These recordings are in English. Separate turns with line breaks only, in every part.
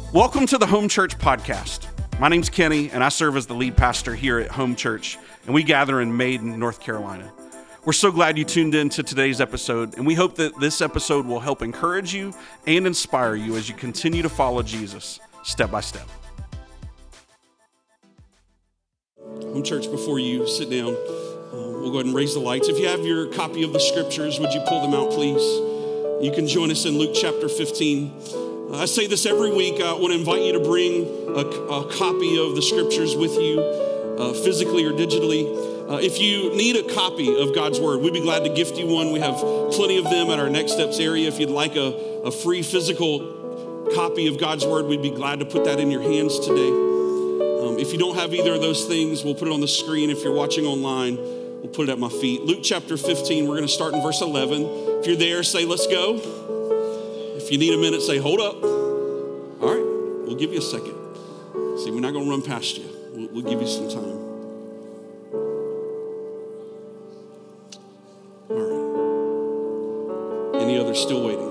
Welcome to the Home Church Podcast. My name's Kenny, and I serve as the lead pastor here at Home Church, and we gather in Maiden, North Carolina. We're so glad you tuned in to today's episode, and we hope that this episode will help encourage you and inspire you as you continue to follow Jesus step by step. Home Church, before you sit down, we'll go ahead and raise the lights. If you have your copy of the scriptures, would you pull them out, please? You can join us in Luke chapter 15. I say this every week. I want to invite you to bring a copy of the scriptures with you, physically or digitally. If you need a copy of God's Word, we'd be glad to gift you one. We have plenty of them at our Next Steps area. If you'd like a free physical copy of God's Word, we'd be glad to put that in your hands today. If you don't have either of those things, we'll put it on the screen. If you're watching online, we'll put it at my feet. Luke chapter 15, we're going to start in verse 11. If you're there, say, let's go. If you need a minute, say, hold up. All right, we'll give you a second. See, we're not going to run past you. We'll give you some time. All right. Any others still waiting?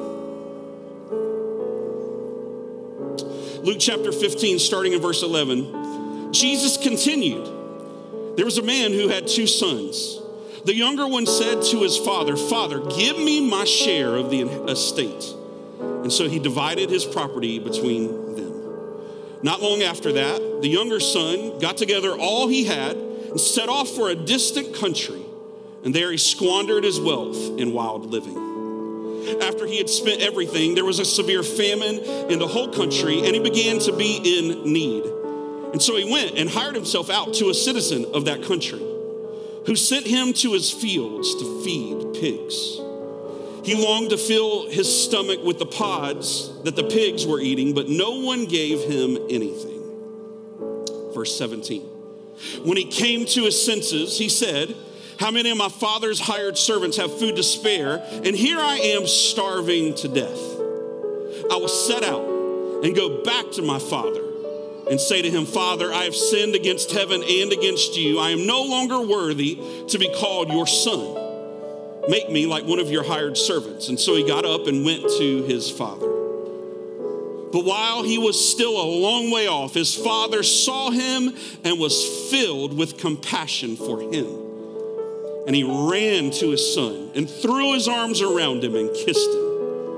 Luke chapter 15, starting in verse 11. Jesus continued. There was a man who had two sons. The younger one said to his father, "Father, give me my share of the estate." And so he divided his property between them. Not long after that, the younger son got together all he had and set off for a distant country. And there he squandered his wealth in wild living. After he had spent everything, there was a severe famine in the whole country, and he began to be in need. And so he went and hired himself out to a citizen of that country, who sent him to his fields to feed pigs. He longed to fill his stomach with the pods that the pigs were eating, but no one gave him anything. Verse 17. When he came to his senses, he said, "How many of my father's hired servants have food to spare? And here I am starving to death. I will set out and go back to my father and say to him, 'Father, I have sinned against heaven and against you. I am no longer worthy to be called your son. Make me like one of your hired servants.' And so he got up and went to his father. But while he was still a long way off, his father saw him and was filled with compassion for him. And he ran to his son and threw his arms around him and kissed him.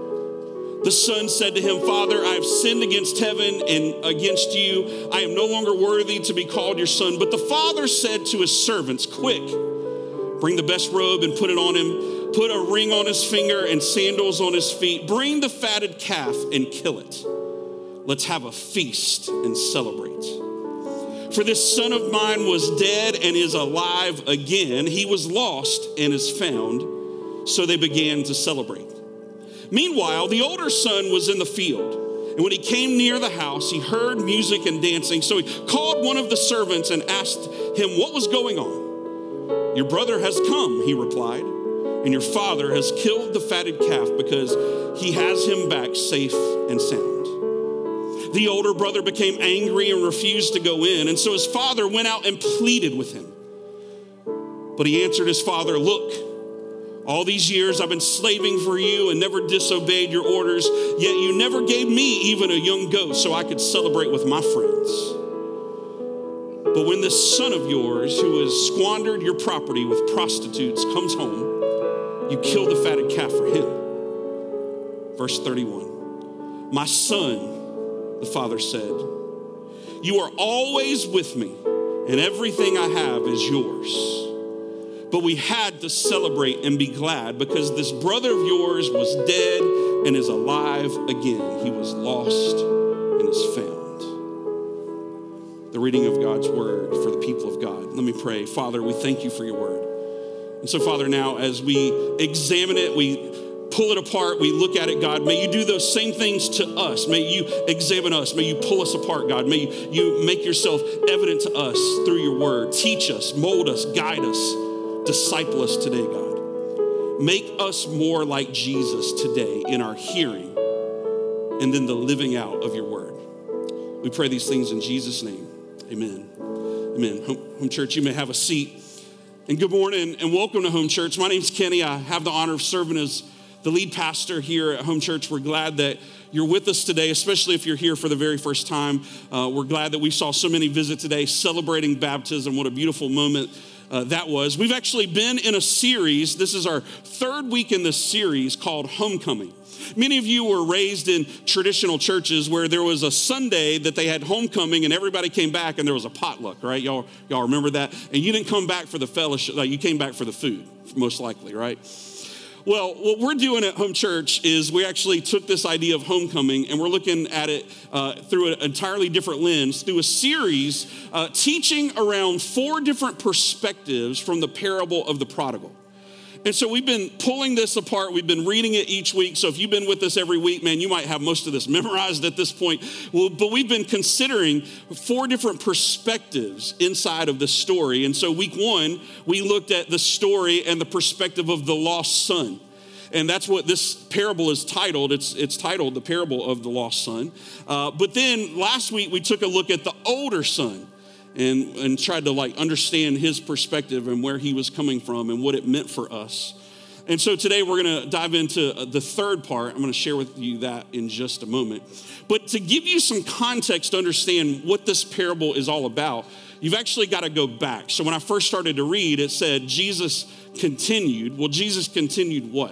The son said to him, 'Father, I have sinned against heaven and against you. I am no longer worthy to be called your son.' But the father said to his servants, 'Quick, bring the best robe and put it on him. Put a ring on his finger and sandals on his feet. Bring the fatted calf and kill it. Let's have a feast and celebrate. For this son of mine was dead and is alive again. He was lost and is found.' So they began to celebrate. Meanwhile, the older son was in the field. And when he came near the house, he heard music and dancing. So he called one of the servants and asked him what was going on. 'Your brother has come,' he replied, 'and your father has killed the fatted calf because he has him back safe and sound.' The older brother became angry and refused to go in. And so his father went out and pleaded with him. But he answered his father, 'Look, all these years I've been slaving for you and never disobeyed your orders, yet you never gave me even a young goat so I could celebrate with my friends. But when this son of yours who has squandered your property with prostitutes comes home, you kill the fatted calf for him.' Verse 31. 'My son,' the father said, 'you are always with me, and everything I have is yours. But we had to celebrate and be glad because this brother of yours was dead and is alive again. He was lost and is found.'" The reading of God's word for the people of God. Let me pray. Father, we thank you for your word. And so, Father, now as we examine it, we pull it apart, we look at it, God, may you do those same things to us. May you examine us. May you pull us apart, God. May you make yourself evident to us through your word. Teach us, mold us, guide us, disciple us today, God. Make us more like Jesus today in our hearing and then the living out of your word. We pray these things in Jesus' name. Amen. Amen. Home Church, you may have a seat. And good morning and welcome to Home Church. My name's Kenny. I have the honor of serving as the lead pastor here at Home Church. We're glad that you're with us today, especially if you're here for the very first time. We're glad that we saw so many visit today celebrating baptism. What a beautiful moment that was. We've actually been in a series. This is our third week in this series called Homecoming. Many of you were raised in traditional churches where there was a Sunday that they had homecoming and everybody came back and there was a potluck, right? Y'all remember that? And you didn't come back for the fellowship, like you came back for the food, most likely, right? Well, what we're doing at Home Church is we actually took this idea of homecoming and we're looking at it through an entirely different lens, through a series teaching around 4 different perspectives from the parable of the prodigal. And so we've been pulling this apart. We've been reading it each week. So if you've been with us every week, man, you might have most of this memorized at this point. Well, but we've been considering 4 different perspectives inside of this story. And so week 1, we looked at the story and the perspective of the lost son. And that's what this parable is titled. It's titled The Parable of the Lost Son. But then last week, we took a look at the older son. And tried to understand his perspective and where he was coming from and what it meant for us. And so today we're going to dive into the third part. I'm going to share with you that in just a moment. But to give you some context to understand what this parable is all about, you've actually got to go back. So when I first started to read, it said Jesus continued. Well, Jesus continued what?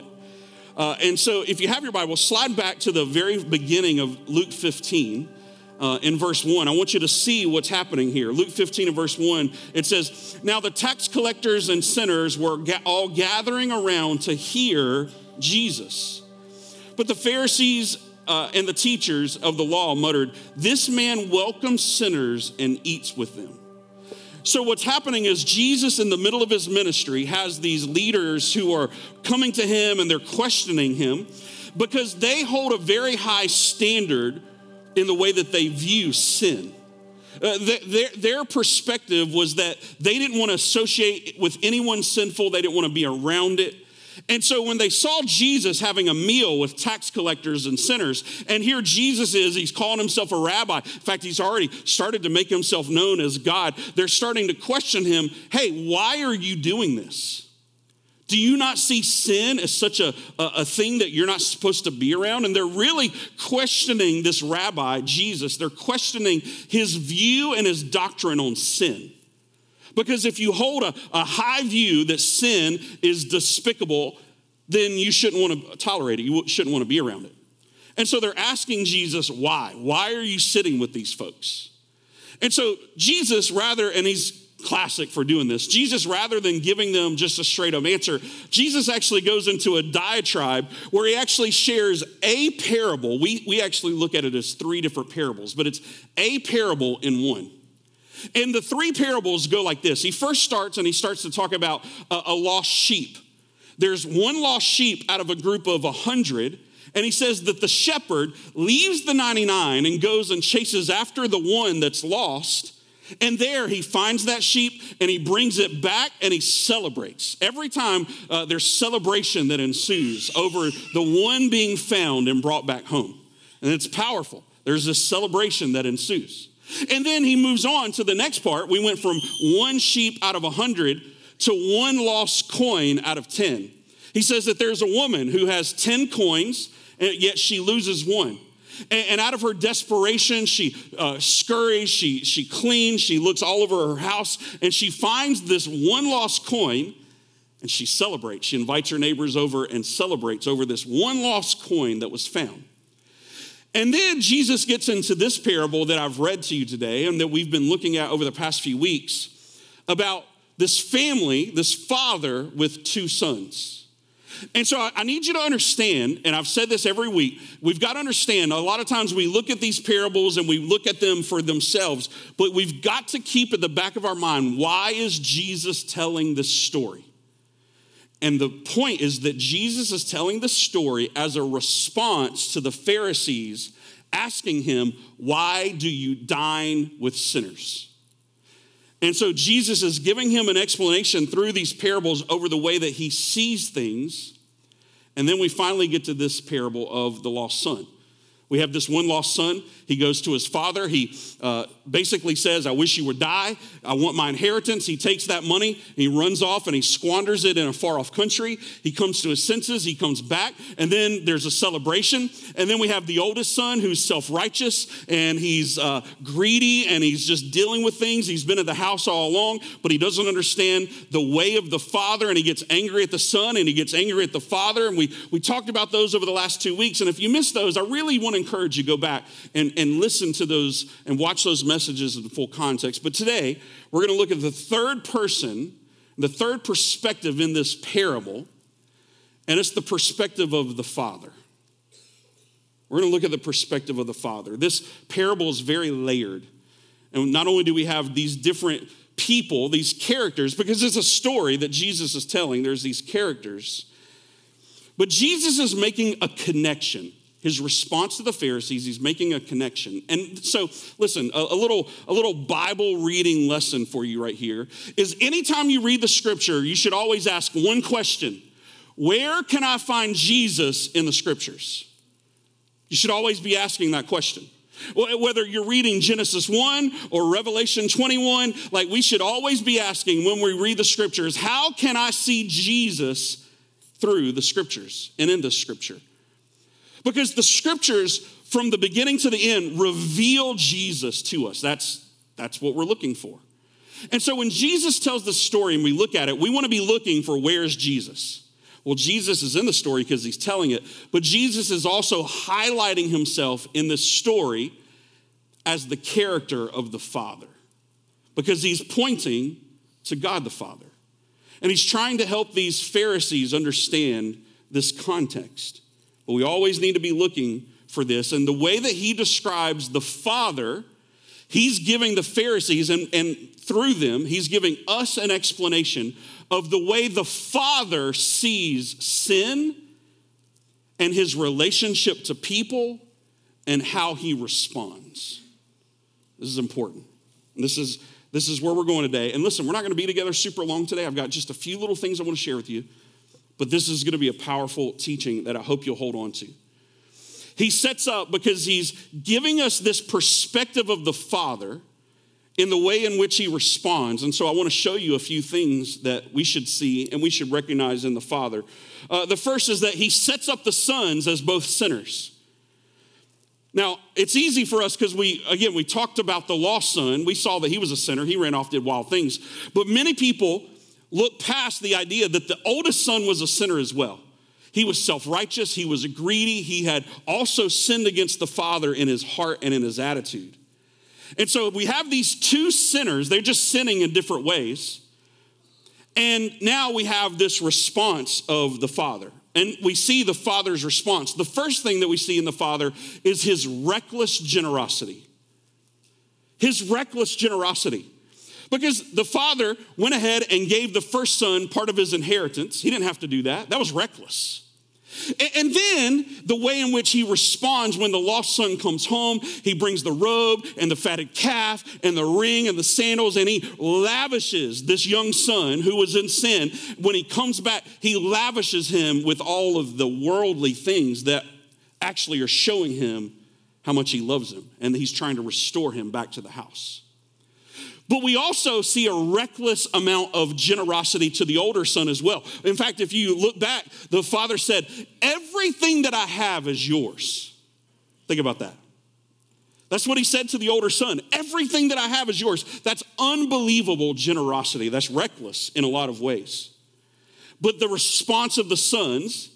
And so if you have your Bible, slide back to the very beginning of Luke 15. In verse 1, I want you to see what's happening here. Luke 15 and verse 1, it says, "Now the tax collectors and sinners were all gathering around to hear Jesus. But the Pharisees and the teachers of the law muttered, 'This man welcomes sinners and eats with them.'" So what's happening is Jesus, in the middle of his ministry, has these leaders who are coming to him and they're questioning him because they hold a very high standard in the way that they view sin. Their perspective was that they didn't want to associate with anyone sinful. They didn't want to be around it. And so when they saw Jesus having a meal with tax collectors and sinners, and here Jesus he's calling himself a rabbi. In fact, he's already started to make himself known as God. They're starting to question him. Hey, why are you doing this? Do you not see sin as such a thing that you're not supposed to be around? And they're really questioning this rabbi, Jesus. They're questioning his view and his doctrine on sin. Because if you hold a high view that sin is despicable, then you shouldn't want to tolerate it. You shouldn't want to be around it. And so they're asking Jesus, why? Why are you sitting with these folks? And so Jesus, and he's classic for doing this. Jesus, rather than giving them just a straight up answer, Jesus actually goes into a diatribe where he actually shares a parable. We actually look at it as 3 different parables, but it's a parable in one. And the 3 parables go like this. He first starts to talk about a lost sheep. There's one lost sheep out of a group of 100. And he says that the shepherd leaves the 99 and goes and chases after the one that's lost. And there he finds that sheep and he brings it back and he celebrates. Every time there's celebration that ensues over the one being found and brought back home. And it's powerful. There's this celebration that ensues. And then he moves on to the next part. We went from 1 sheep out of 100 to 1 lost coin out of 10. He says that there's a woman who has 10 coins, and yet she loses 1. And out of her desperation, she scurries, she cleans, she looks all over her house, and she finds this 1 lost coin, and she celebrates. She invites her neighbors over and celebrates over this 1 lost coin that was found. And then Jesus gets into this parable that I've read to you today and that we've been looking at over the past few weeks about this family, this father with 2 sons. And so I need you to understand, and I've said this every week, we've got to understand a lot of times we look at these parables and we look at them for themselves, but we've got to keep at the back of our mind, why is Jesus telling this story? And the point is that Jesus is telling the story as a response to the Pharisees asking him, why do you dine with sinners? And so Jesus is giving him an explanation through these parables over the way that he sees things. And then we finally get to this parable of the lost son. We have this one lost son. He goes to his father. He basically says, I wish you would die. I want my inheritance. He takes that money, and he runs off, and he squanders it in a far-off country. He comes to his senses. He comes back, and then there's a celebration. And then we have the oldest son who's self-righteous, and he's greedy, and he's just dealing with things. He's been at the house all along, but he doesn't understand the way of the father, and he gets angry at the son, and he gets angry at the father. And we talked about those over the last 2 weeks, and if you missed those, I really want to encourage you, go back and listen to those and watch those messages in the full context. But today, we're going to look at the third person, the third perspective in this parable, and it's the perspective of the father. We're going to look at the perspective of the father. This parable is very layered. And not only do we have these different people, these characters, because it's a story that Jesus is telling, there's these characters, but Jesus is making a connection. His response to the Pharisees, he's making a connection. And so, listen, a little Bible reading lesson for you right here is anytime you read the scripture, you should always ask one question. Where can I find Jesus in the scriptures? You should always be asking that question. Whether you're reading Genesis 1 or Revelation 21, like we should always be asking when we read the scriptures, how can I see Jesus through the scriptures and in the scripture? Because the scriptures from the beginning to the end reveal Jesus to us. That's what we're looking for. And so when Jesus tells the story and we look at it, we want to be looking for where's Jesus? Well, Jesus is in the story because he's telling it, but Jesus is also highlighting himself in this story as the character of the Father because he's pointing to God the Father. And he's trying to help these Pharisees understand this context. But we always need to be looking for this. And the way that he describes the Father, he's giving the Pharisees, and through them, he's giving us an explanation of the way the Father sees sin and his relationship to people and how he responds. This is important. This is where we're going today. And listen, we're not going to be together super long today. I've got just a few little things I want to share with you. But this is going to be a powerful teaching that I hope you'll hold on to. He sets up because he's giving us this perspective of the Father in the way in which he responds. And so I want to show you a few things that we should see and we should recognize in the Father. The first is that he sets up the sons as both sinners. Now, it's easy for us because we talked about the lost son. We saw that he was a sinner. He ran off, did wild things. But many people look past the idea that the oldest son was a sinner as well. He was self-righteous, he was greedy, he had also sinned against the Father in his heart and in his attitude. And so we have these two sinners, they're just sinning in different ways. And now we have this response of the Father. And we see the Father's response. The first thing that we see in the Father is his reckless generosity. His reckless generosity. Because the Father went ahead and gave the first son part of his inheritance. He didn't have to do that. That was reckless. And then the way in which he responds when the lost son comes home, he brings the robe and the fatted calf and the ring and the sandals, and he lavishes this young son who was in sin. When he comes back, he lavishes him with all of the worldly things that actually are showing him how much he loves him, and he's trying to restore him back to the house. But we also see a reckless amount of generosity to the older son as well. In fact, if you look back, the Father said, everything that I have is yours. Think about that. That's what he said to the older son. Everything that I have is yours. That's unbelievable generosity. That's reckless in a lot of ways. But the response of the sons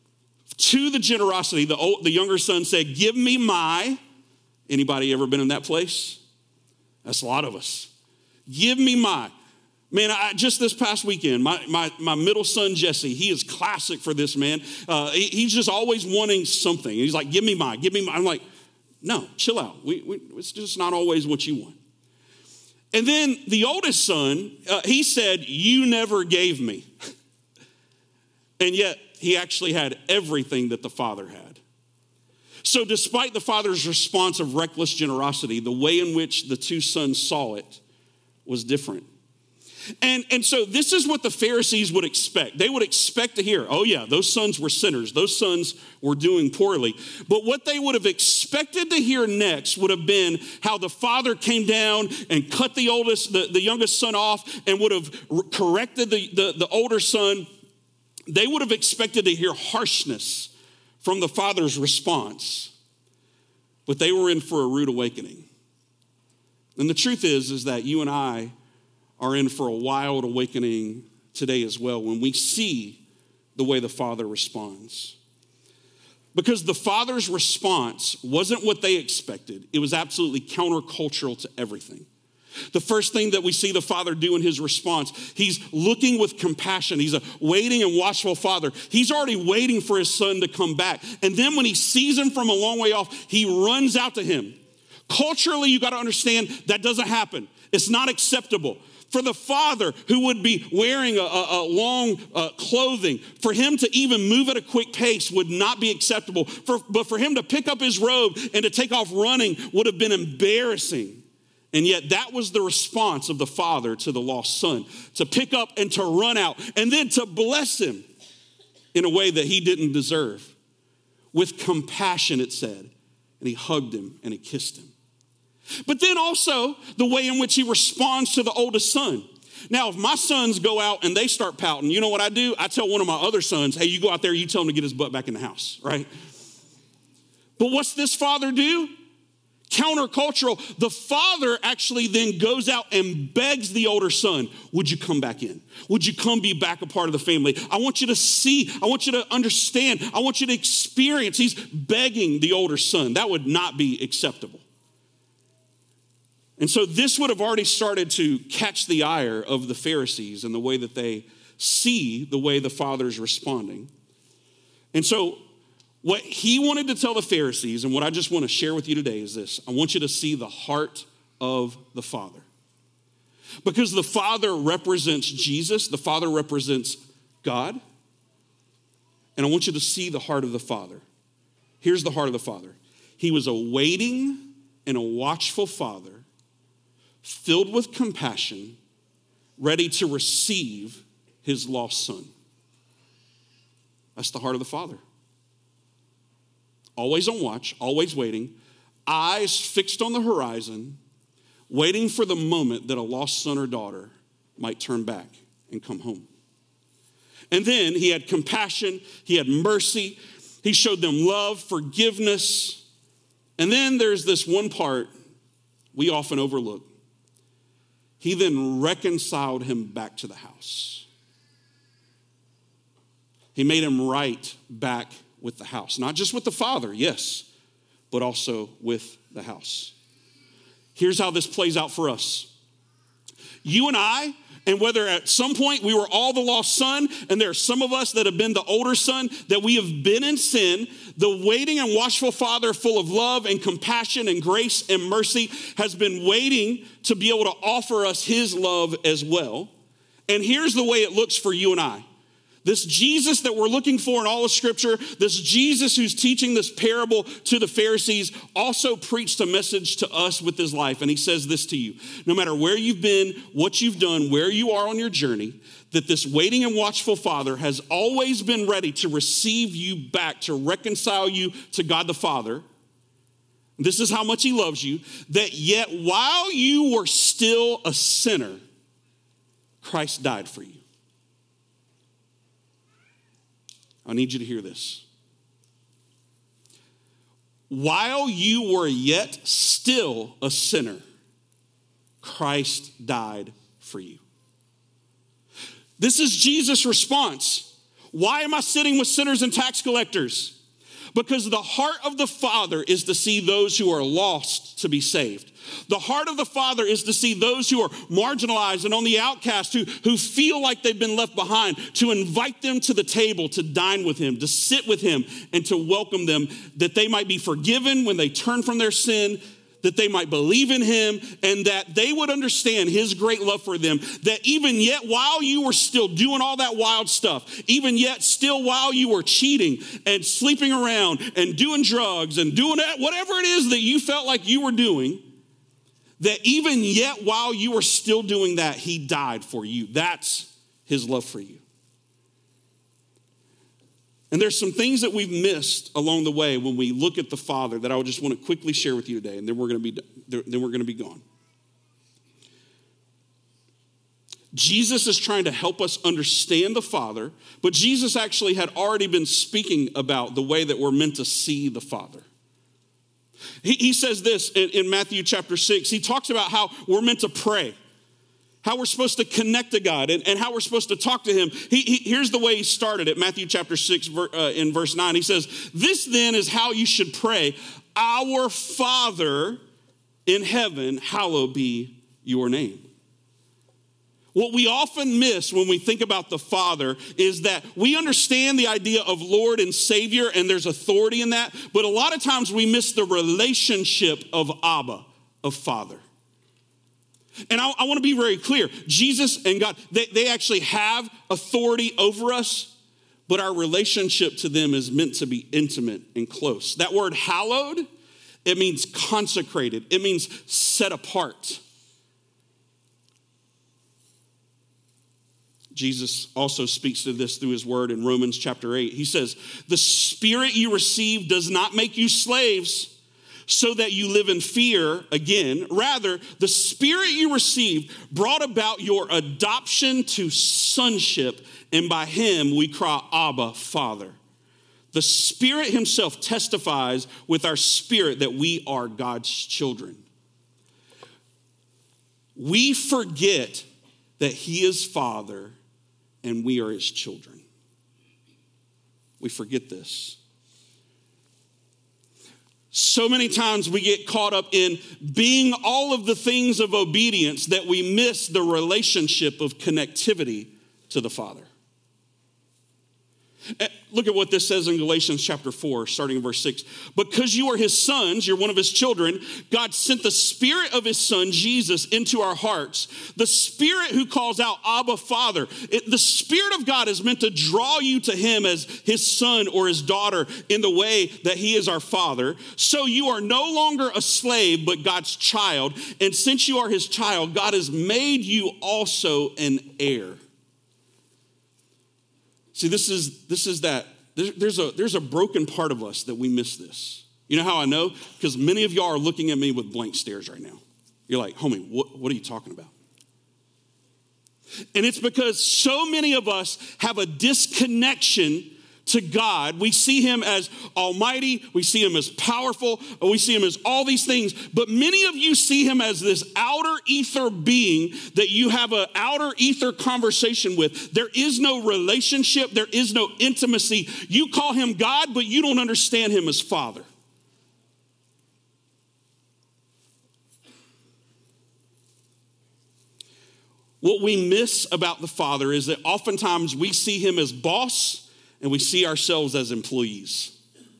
to the generosity, the younger son said, give me my, anybody ever been in that place? That's a lot of us. Give me my. Man, just this past weekend, my middle son, Jesse, he is classic for this, man. He's just always wanting something. He's like, give me my. I'm like, no, chill out. It's just not always what you want. And then the oldest son, he said, you never gave me. And yet, he actually had everything that the Father had. So despite the Father's response of reckless generosity, the way in which the two sons saw it was different. And so this is what the Pharisees would expect. They would expect to hear, oh yeah, those sons were sinners. Those sons were doing poorly. But what they would have expected to hear next would have been how the father came down and cut the youngest son off and would have corrected the older son. They would have expected to hear harshness from the father's response. But they were in for a rude awakening. And the truth is that you and I are in for a wild awakening today as well when we see the way the Father responds. Because the Father's response wasn't what they expected. It was absolutely countercultural to everything. The first thing that we see the Father do in his response, he's looking with compassion. He's a waiting and watchful Father. He's already waiting for his son to come back. And then when he sees him from a long way off, he runs out to him. Culturally, you got to understand that doesn't happen. It's not acceptable. For the father who would be wearing a long clothing, for him to even move at a quick pace would not be acceptable. But for him to pick up his robe and to take off running would have been embarrassing. And yet that was the response of the father to the lost son, to pick up and to run out and then to bless him in a way that he didn't deserve. With compassion, it said, and he hugged him and he kissed him. But then also the way in which he responds to the oldest son. Now, if my sons go out and they start pouting, you know what I do? I tell one of my other sons, hey, you go out there, you tell him to get his butt back in the house, right? But what's this father do? Countercultural. The father actually then goes out and begs the older son, would you come back in? Would you come be back a part of the family? I want you to see, I want you to understand, I want you to experience. He's begging the older son. That would not be acceptable. And so this would have already started to catch the ire of the Pharisees and the way that they see the way the Father's responding. And so what he wanted to tell the Pharisees, and what I just want to share with you today is this. I want you to see the heart of the Father. Because the Father represents Jesus, the Father represents God. And I want you to see the heart of the Father. Here's the heart of the Father. He was a waiting and a watchful Father, filled with compassion, ready to receive his lost son. That's the heart of the Father. Always on watch, always waiting, eyes fixed on the horizon, waiting for the moment that a lost son or daughter might turn back and come home. And then he had compassion, he had mercy, he showed them love, forgiveness. And then there's this one part we often overlook. He then reconciled him back to the house. He made him right back with the house. Not just with the father, yes, but also with the house. Here's how this plays out for us. You and I, and whether at some point we were all the lost son, and there are some of us that have been the older son, that we have been in sin, the waiting and watchful Father full of love and compassion and grace and mercy has been waiting to be able to offer us his love as well. And here's the way it looks for you and I. This Jesus that we're looking for in all of Scripture, this Jesus who's teaching this parable to the Pharisees, also preached a message to us with his life. And he says this to you: no matter where you've been, what you've done, where you are on your journey, that this waiting and watchful Father has always been ready to receive you back, to reconcile you to God the Father. This is how much he loves you, that yet while you were still a sinner, Christ died for you. I need you to hear this. While you were yet still a sinner, Christ died for you. This is Jesus' response. Why am I sitting with sinners and tax collectors? Because the heart of the Father is to see those who are lost to be saved. The heart of the Father is to see those who are marginalized and on the outcast, who feel like they've been left behind, to invite them to the table, to dine with him, to sit with him, and to welcome them, that they might be forgiven when they turn from their sin, that they might believe in him, and that they would understand his great love for them, that even yet while you were still doing all that wild stuff, even yet still while you were cheating and sleeping around and doing drugs and doing whatever it is that you felt like you were doing, that even yet while you are still doing that, he died for you. That's his love for you. And there's some things that we've missed along the way when we look at the Father that I just want to quickly share with you today, and then we're going to be gone. Jesus is trying to help us understand the Father, but Jesus actually had already been speaking about the way that we're meant to see the Father. He says this in Matthew chapter 6. He talks about how we're meant to pray, how we're supposed to connect to God, and how we're supposed to talk to him. Here's the way he started it, Matthew chapter 6 in verse 9. He says, "This then is how you should pray. Our Father in heaven, hallowed be your name." What we often miss when we think about the Father is that we understand the idea of Lord and Savior, and there's authority in that, but a lot of times we miss the relationship of Abba, of Father. And I want to be very clear. Jesus and God, they actually have authority over us, but our relationship to them is meant to be intimate and close. That word hallowed, it means consecrated. It means set apart. Jesus also speaks to this through his word in Romans chapter 8. He says, "The spirit you receive does not make you slaves so that you live in fear again. Rather, the spirit you received brought about your adoption to sonship, and by him we cry, Abba, Father." The Spirit himself testifies with our spirit that we are God's children. We forget that he is Father and we are his children. We forget this. So many times we get caught up in being all of the things of obedience that we miss the relationship of connectivity to the Father. Look at what this says in Galatians chapter 4, starting in verse 6. "Because you are his sons," you're one of his children, "God sent the Spirit of his Son, Jesus, into our hearts. The Spirit who calls out, Abba, Father." The Spirit of God is meant to draw you to him as his son or his daughter in the way that he is our Father. So you are no longer a slave, but God's child. And since you are his child, God has made you also an heir. See, this is that. There's a broken part of us that we miss this. You know how I know? Because many of y'all are looking at me with blank stares right now. You're like, "Homie, what are you talking about?" And it's because so many of us have a disconnection to God. We see him as almighty, we see him as powerful, and we see him as all these things. But many of you see him as this outer ether being that you have an outer ether conversation with. There is no relationship, there is no intimacy. You call him God, but you don't understand him as Father. What we miss about the Father is that oftentimes we see him as boss, and we see ourselves as employees.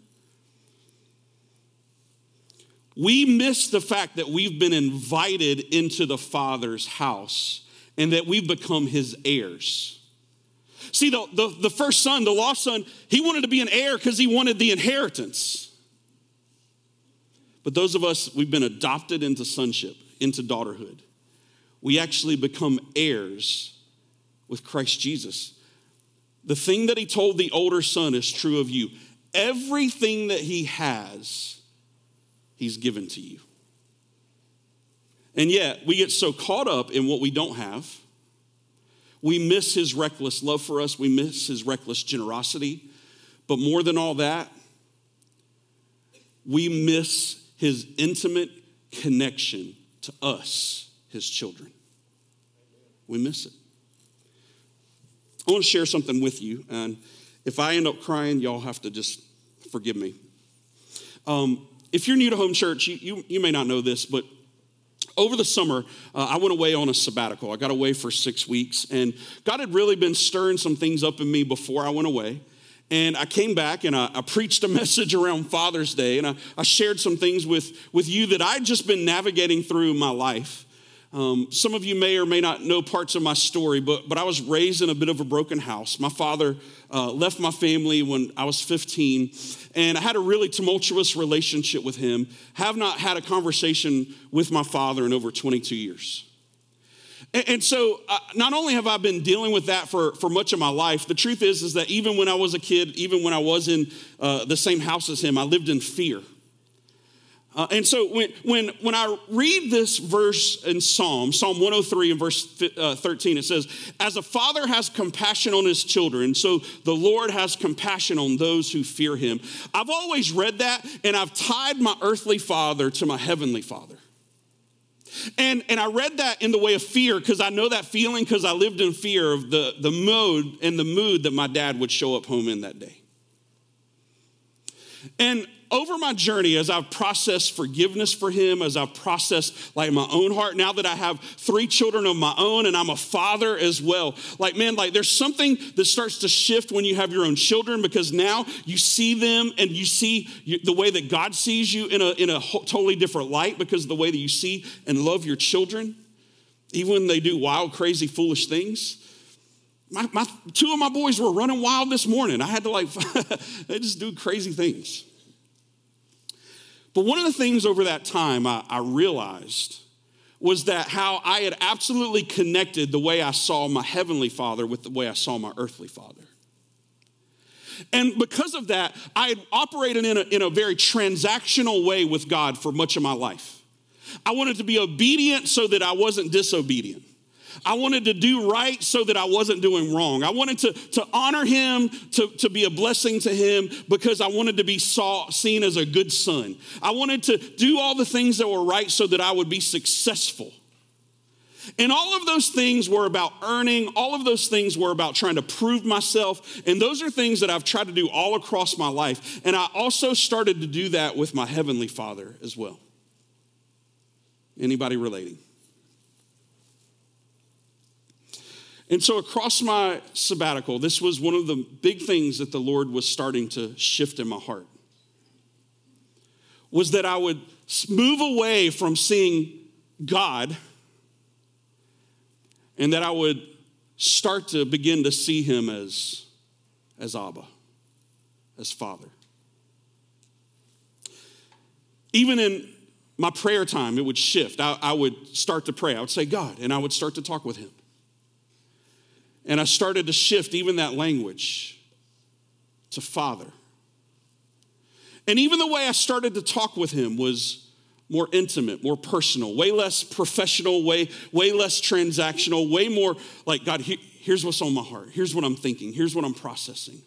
We miss the fact that we've been invited into the Father's house and that we've become his heirs. See, the first son, the lost son, he wanted to be an heir because he wanted the inheritance. But those of us, we've been adopted into sonship, into daughterhood. We actually become heirs with Christ Jesus. The thing that he told the older son is true of you. Everything that he has, he's given to you. And yet, we get so caught up in what we don't have. We miss his reckless love for us. We miss his reckless generosity. But more than all that, we miss his intimate connection to us, his children. We miss it. I want to share something with you, and if I end up crying, y'all have to just forgive me. If you're new to Home Church, you may not know this, but over the summer, I went away on a sabbatical. I got away for 6 weeks, and God had really been stirring some things up in me before I went away. And I came back, and I preached a message around Father's Day, and I shared some things with you that I'd just been navigating through my life. Some of you may or may not know parts of my story, but I was raised in a bit of a broken house. My father left my family when I was 15, and I had a really tumultuous relationship with him. Have not had a conversation with my father in over 22 years. And so not only have I been dealing with that for much of my life, the truth is that even when I was a kid, even when I was in the same house as him, I lived in fear. And so when I read this verse in Psalm 103 and verse 13, it says, as a father has compassion on his children, so the Lord has compassion on those who fear him. I've always read that, and I've tied my earthly father to my heavenly father. And I read that in the way of fear because I know that feeling because I lived in fear of the mode and the mood that my dad would show up home in that day. And over my journey, as I've processed forgiveness for him, as I've processed like my own heart, now that I have 3 children of my own and I'm a father as well, there's something that starts to shift when you have your own children because now you see them and you see the way that God sees you in a totally different light because of the way that you see and love your children, even when they do wild, crazy, foolish things. 2 of my boys were running wild this morning. I had to they just do crazy things. But one of the things over that time I realized was that how I had absolutely connected the way I saw my heavenly father with the way I saw my earthly father. And because of that, I had operated in a very transactional way with God for much of my life. I wanted to be obedient so that I wasn't disobedient. I wanted to do right so that I wasn't doing wrong. I wanted to honor him, to be a blessing to him because I wanted to be seen as a good son. I wanted to do all the things that were right so that I would be successful. And all of those things were about earning. All of those things were about trying to prove myself. And those are things that I've tried to do all across my life. And I also started to do that with my heavenly father as well. Anybody relating? And so across my sabbatical, this was one of the big things that the Lord was starting to shift in my heart, was that I would move away from seeing God and that I would start to begin to see him as Abba, as Father. Even in my prayer time, it would shift. I would start to pray. I would say, God, and I would start to talk with him. And I started to shift even that language to Father. And even the way I started to talk with him was more intimate, more personal, way less professional, way less transactional, way more like, God, here's what's on my heart. Here's what I'm thinking. Here's what I'm processing.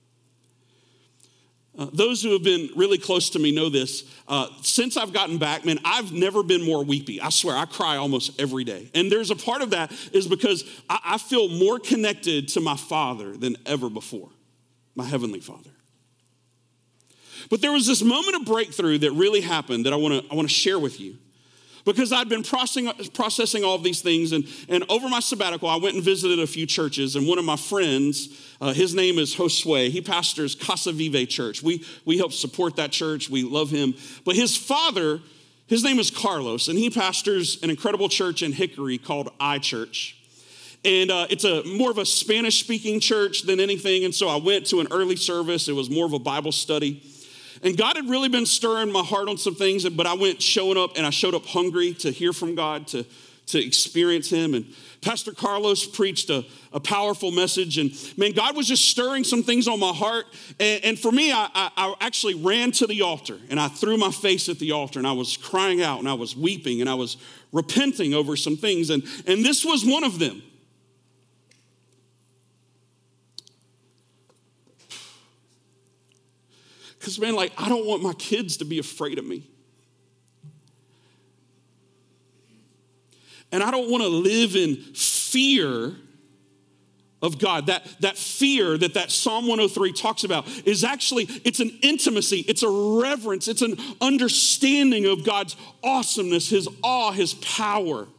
Those who have been really close to me know this. Since I've gotten back, man, I've never been more weepy. I swear, I cry almost every day. And there's a part of that is because I feel more connected to my Father than ever before, my Heavenly Father. But there was this moment of breakthrough that really happened that I want to share with you. Because I'd been processing all of these things, and over my sabbatical, I went and visited a few churches, and one of my friends, his name is Josue. He pastors Casa Vive Church. We help support that church. We love him. But his father, his name is Carlos, and he pastors an incredible church in Hickory called iChurch. And it's more of a Spanish-speaking church than anything, and so I went to an early service. It was more of a Bible study. And God had really been stirring my heart on some things, but I showed up hungry to hear from God, to experience him. And Pastor Carlos preached a powerful message. And man, God was just stirring some things on my heart. And for me, I actually ran to the altar and I threw my face at the altar and I was crying out and I was weeping and I was repenting over some things. And this was one of them. Because, man, I don't want my kids to be afraid of me. And I don't want to live in fear of God. That fear that Psalm 103 talks about is actually, it's an intimacy, it's a reverence, it's an understanding of God's awesomeness, his awe, his power.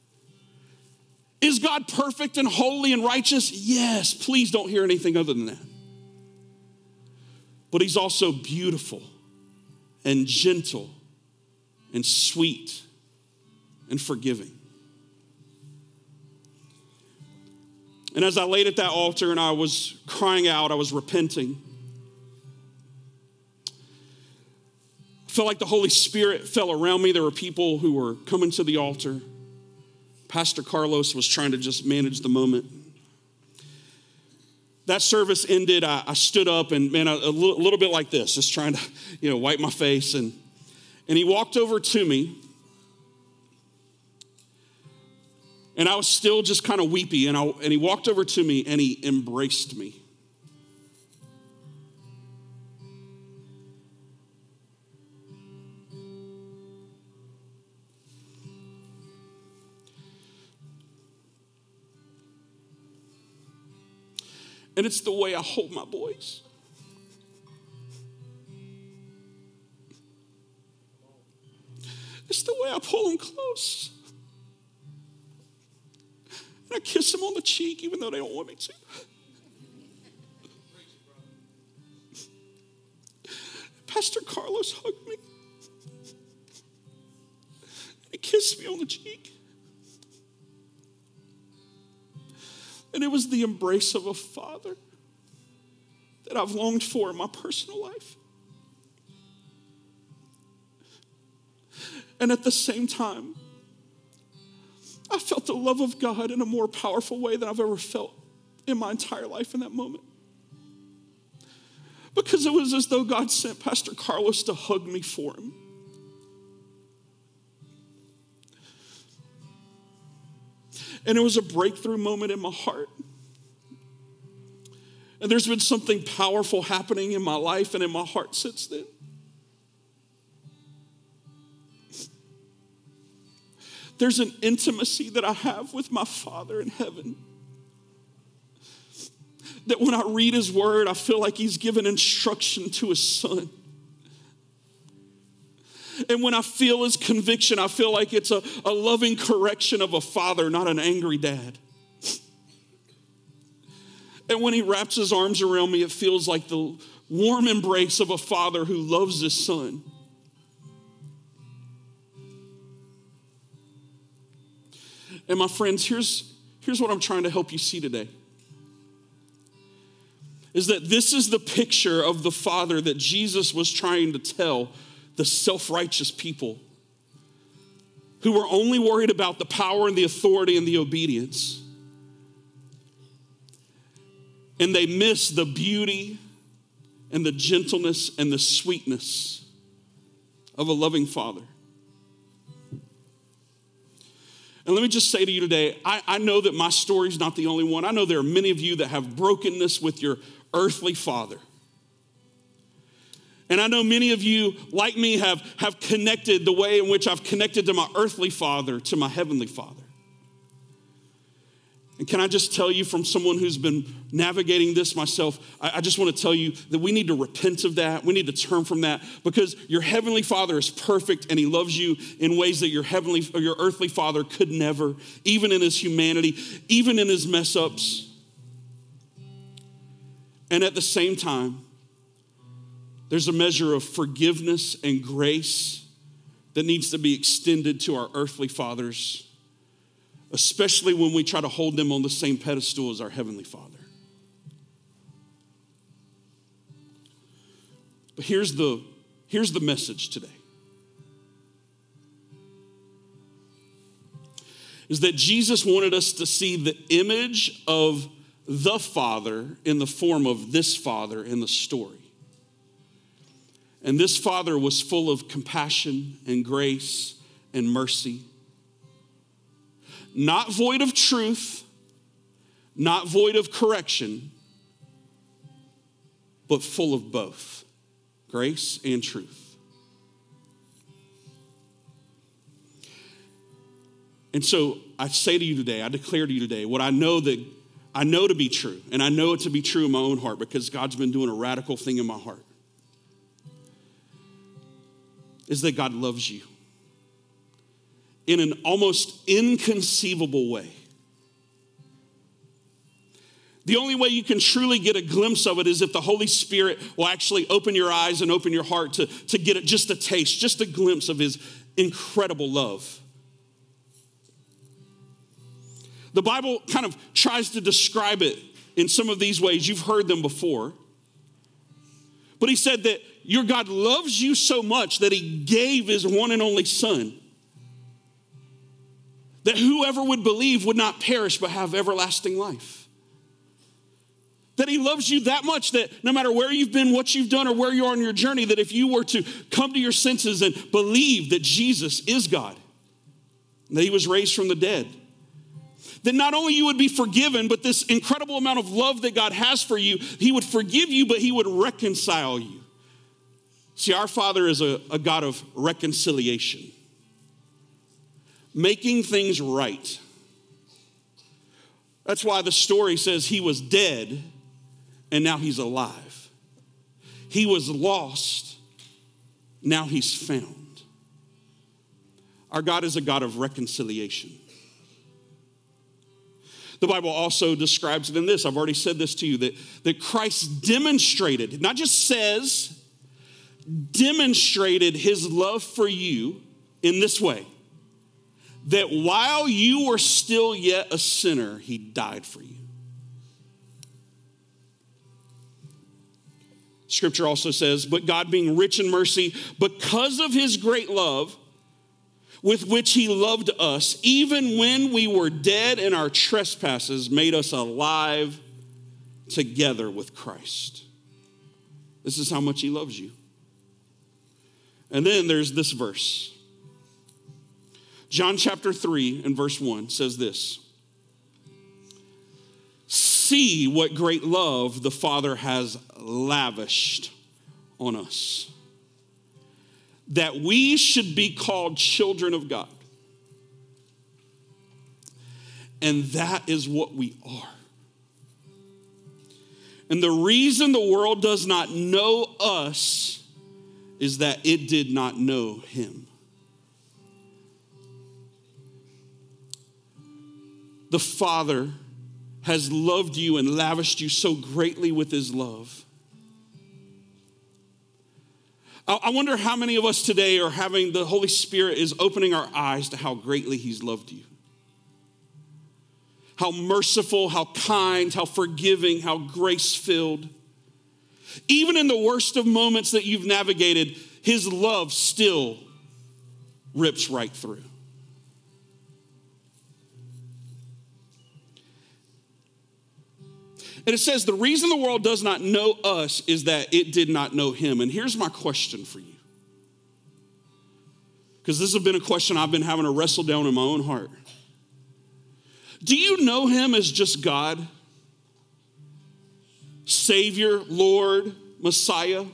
Is God perfect and holy and righteous? Yes. Please don't hear anything other than that. But he's also beautiful and gentle and sweet and forgiving. And as I laid at that altar and I was crying out, I was repenting, I felt like the Holy Spirit fell around me. There were people who were coming to the altar. Pastor Carlos was trying to just manage the moment. That service ended. I stood up and, man, a little bit like this, just trying to, wipe my face. And he walked over to me. And I was still just kind of weepy. And he walked over to me and he embraced me. And it's the way I hold my boys. It's the way I pull them close. And I kiss them on the cheek even though they don't want me to. Pastor Carlos hugged me. He kissed me on the cheek. And it was the embrace of a father that I've longed for in my personal life. And at the same time, I felt the love of God in a more powerful way than I've ever felt in my entire life in that moment. Because it was as though God sent Pastor Carlos to hug me for him. And it was a breakthrough moment in my heart. And there's been something powerful happening in my life and in my heart since then. There's an intimacy that I have with my Father in heaven. That when I read his word, I feel like he's given instruction to his son. And when I feel his conviction, I feel like it's a loving correction of a father, not an angry dad. And when he wraps his arms around me, it feels like the warm embrace of a father who loves his son. And my friends, here's what I'm trying to help you see today. Is that this is the picture of the Father that Jesus was trying to tell the self-righteous people who were only worried about the power and the authority and the obedience. And they missed the beauty and the gentleness and the sweetness of a loving Father. And let me just say to you today, I know that my story's not the only one. I know there are many of you that have brokenness with your earthly father. And I know many of you, like me, have connected the way in which I've connected to my earthly father, to my heavenly Father. And can I just tell you, from someone who's been navigating this myself, I just want to tell you that we need to repent of that. We need to turn from that, because your heavenly Father is perfect and he loves you in ways that your earthly father could never, even in his humanity, even in his mess ups. And at the same time, there's a measure of forgiveness and grace that needs to be extended to our earthly fathers, especially when we try to hold them on the same pedestal as our heavenly Father. But here's the message today. Is that Jesus wanted us to see the image of the Father in the form of this Father in the story. And this Father was full of compassion and grace and mercy. Not void of truth, not void of correction, but full of both grace and truth. And so I say to you today, I declare to you today, what I know to be true, and I know it to be true in my own heart because God's been doing a radical thing in my heart, is that God loves you in an almost inconceivable way. The only way you can truly get a glimpse of it is if the Holy Spirit will actually open your eyes and open your heart to get it, just a taste, just a glimpse of his incredible love. The Bible kind of tries to describe it in some of these ways. You've heard them before. But he said that your God loves you so much that he gave his one and only son, that whoever would believe would not perish but have everlasting life. That he loves you that much that no matter where you've been, what you've done, or where you are on your journey, that if you were to come to your senses and believe that Jesus is God, that he was raised from the dead, that not only you would be forgiven, but this incredible amount of love that God has for you, he would forgive you, but he would reconcile you. See, our Father is a God of reconciliation, making things right. That's why the story says he was dead and now he's alive. He was lost, now he's found. Our God is a God of reconciliation. The Bible also describes it in this. I've already said this to you, that Christ demonstrated, not just says, demonstrated his love for you in this way, that while you were still yet a sinner, he died for you. Scripture also says, but God being rich in mercy, because of his great love with which he loved us, even when we were dead in our trespasses, made us alive together with Christ. This is how much he loves you. And then there's this verse. John chapter 3 and verse 1 says this. See what great love the Father has lavished on us, that we should be called children of God. And that is what we are. And the reason the world does not know us is that it did not know him. The Father has loved you and lavished you so greatly with his love. I wonder how many of us today are having the Holy Spirit is opening our eyes to how greatly he's loved you. How merciful, how kind, how forgiving, how grace-filled. Even in the worst of moments that you've navigated, his love still rips right through. And it says the reason the world does not know us is that it did not know him. And here's my question for you. Because this has been a question I've been having to wrestle down in my own heart. Do you know him as just God? Savior, Lord, Messiah?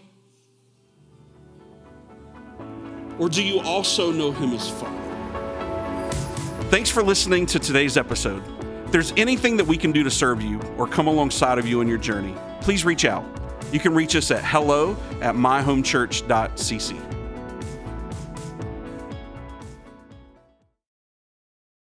Or do you also know him as Father? Thanks for listening to today's episode. If there's anything that we can do to serve you or come alongside of you in your journey, please reach out. You can reach us at hello@myhomechurch.cc.